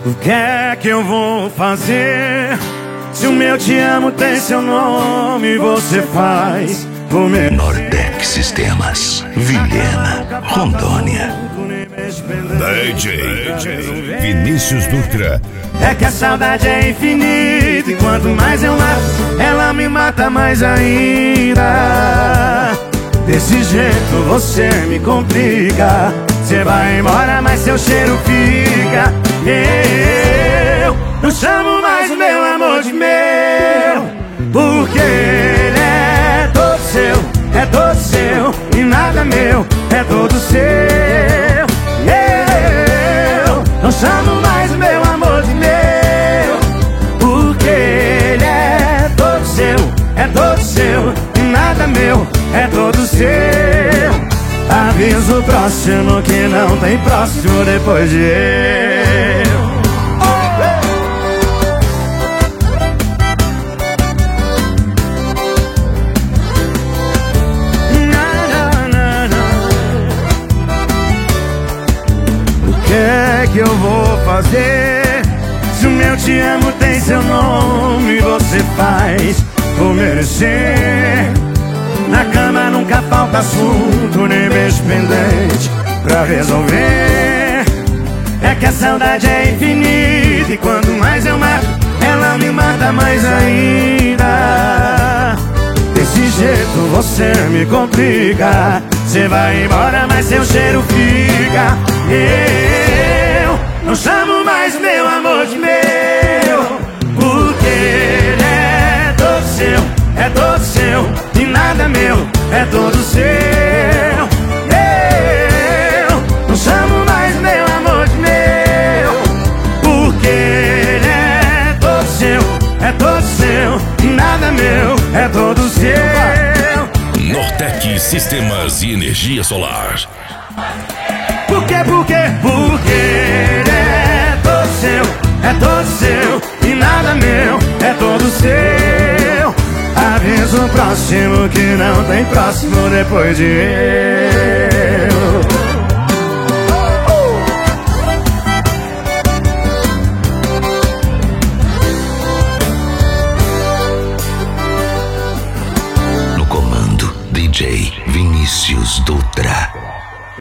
O que é que eu vou fazer? Se o meu te amo tem seu nome, você faz o meu. Nordec Sistemas, Vilhena, Rondônia. DJ Vinícius Dutra. É que a saudade é infinita e quanto mais eu mato, ela me mata mais ainda. Desse jeito você me complica. Você vai embora, mas seu cheiro fica. Eu não chamo mais o meu amor de meu, porque ele é todo seu e nada meu, é todo seu. Eu não chamo mais o meu amor de meu, porque ele é todo seu e nada meu, é todo seu. Aviso próximo que não tem próximo depois de eu. O que é que eu vou fazer? Se o meu te amo tem seu nome, você faz por merecer. Na cama nunca falta assunto, nem beijo pendente pra resolver. É que a saudade é infinita e quanto mais eu mato, ela me mata mais ainda. Desse jeito você me complica. Você vai embora, mas seu cheiro fica. Eu não chamo mais meu amor de meu, porque ele é todo seu e nada meu, é todo seu. Eu não chamo mais meu amor de meu, porque ele é todo seu e nada meu, é todo seu. Nordec Sistemas e Energia Solar. Por quê? Porque ele é todo seu e nada meu, é todo seu. Aviso próximo que não tem próximo depois de eu. No comando, DJ Vinícius Dutra.